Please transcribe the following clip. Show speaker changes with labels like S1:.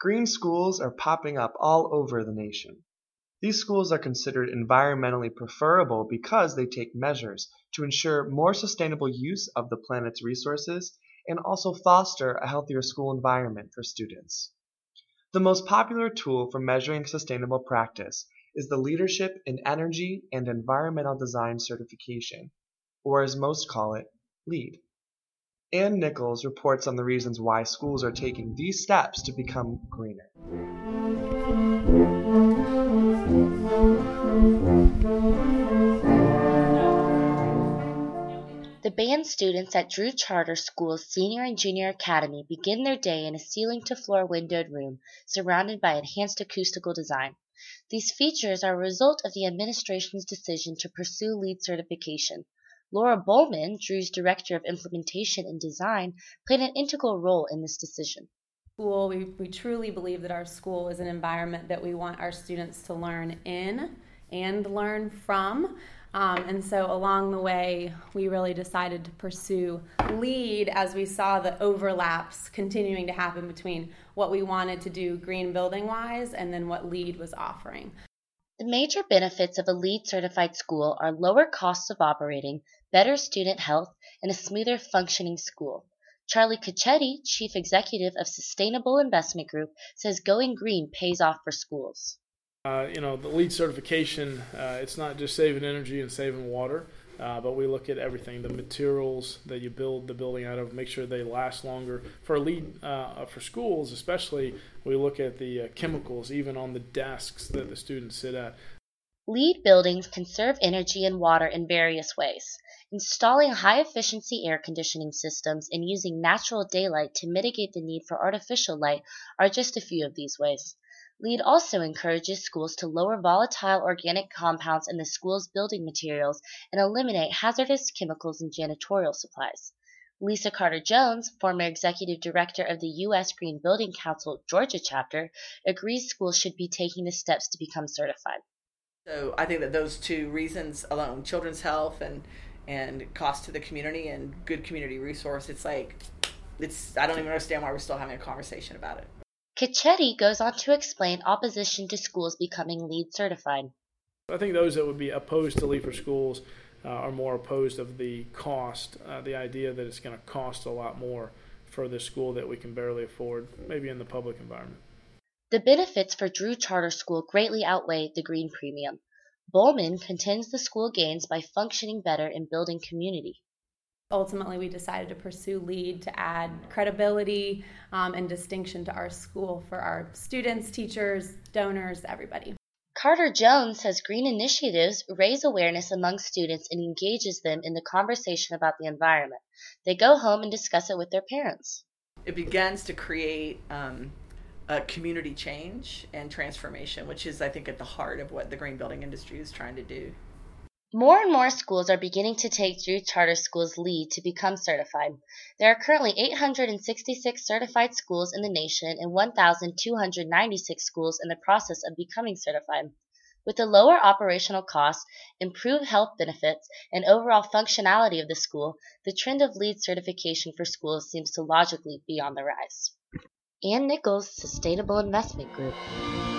S1: Green schools are popping up all over the nation. These schools are considered environmentally preferable because they take measures to ensure more sustainable use of the planet's resources and also foster a healthier school environment for students. The most popular tool for measuring sustainable practice is the Leadership in Energy and Environmental Design certification, or as most call it, LEED. Ann Nichols reports on the reasons why schools are taking these steps to become greener.
S2: The band students at Drew Charter School's Senior and Junior Academy begin their day in a ceiling-to-floor windowed room surrounded by enhanced acoustical design. These features are a result of the administration's decision to pursue LEED certification. Laura Bowman, Drew's Director of Implementation and Design, played an integral role in this decision.
S3: We truly believe that our school is an environment that we want our students to learn in and learn from. And so along the way, we really decided to pursue LEED as we saw the overlaps continuing to happen between what we wanted to do green building-wise and then what LEED was offering.
S2: The major benefits of a LEED-certified school are lower costs of operating, better student health, and a smoother functioning school. Charlie Cacchetti, Chief Executive of Sustainable Investment Group, says going green pays off for schools.
S4: The LEED certification, it's not just saving energy and saving water, but we look at everything, the materials that you build the building out of, make sure they last longer. For LEED, for schools especially, we look at the chemicals, even on the desks that the students sit at.
S2: LEED buildings conserve energy and water in various ways. Installing high-efficiency air conditioning systems and using natural daylight to mitigate the need for artificial light are just a few of these ways. LEED also encourages schools to lower volatile organic compounds in the school's building materials and eliminate hazardous chemicals in janitorial supplies. Lisa Carter-Jones, former executive director of the U.S. Green Building Council Georgia chapter, agrees schools should be taking the steps to become certified.
S5: So I think that those two reasons alone, children's health and cost to the community and good community resource, I don't even understand why we're still having a conversation about it.
S2: Cacchetti goes on to explain opposition to schools becoming LEED certified.
S4: I think those that would be opposed to LEED for schools are more opposed of the cost, the idea that it's going to cost a lot more for the school that we can barely afford, maybe in the public environment.
S2: The benefits for Drew Charter School greatly outweigh the green premium. Bowman contends the school gains by functioning better in building community.
S3: Ultimately, we decided to pursue LEED to add credibility and distinction to our school for our students, teachers, donors, everybody.
S2: Carter-Jones says green initiatives raise awareness among students and engages them in the conversation about the environment. They go home and discuss it with their parents.
S5: It begins to create a community change and transformation, which is, I think, at the heart of what the green building industry is trying to do.
S2: More and more schools are beginning to take Drew Charter School's LEED to become certified. There are currently 866 certified schools in the nation and 1,296 schools in the process of becoming certified. With the lower operational costs, improved health benefits, and overall functionality of the school, the trend of LEED certification for schools seems to logically be on the rise. Ann Nichols, Sustainable Investment Group.